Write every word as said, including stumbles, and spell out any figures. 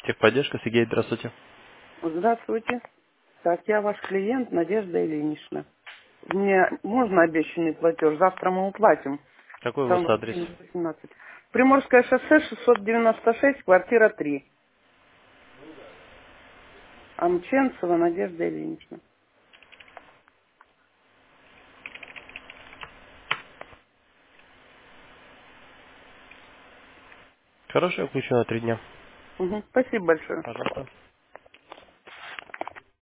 Техподдержка, Сергей, здравствуйте. Здравствуйте. Так, я ваш клиент Надежда Ильинична. Мне можно обещанный платеж? Завтра мы уплатим. Какой у вас Там адрес? одиннадцать восемнадцать. Приморское шоссе шестьсот девяносто шесть, квартира три. Амченцева Надежда Ильинична. Хорошо, я включу на три дня. Угу. Спасибо большое. Пожалуйста.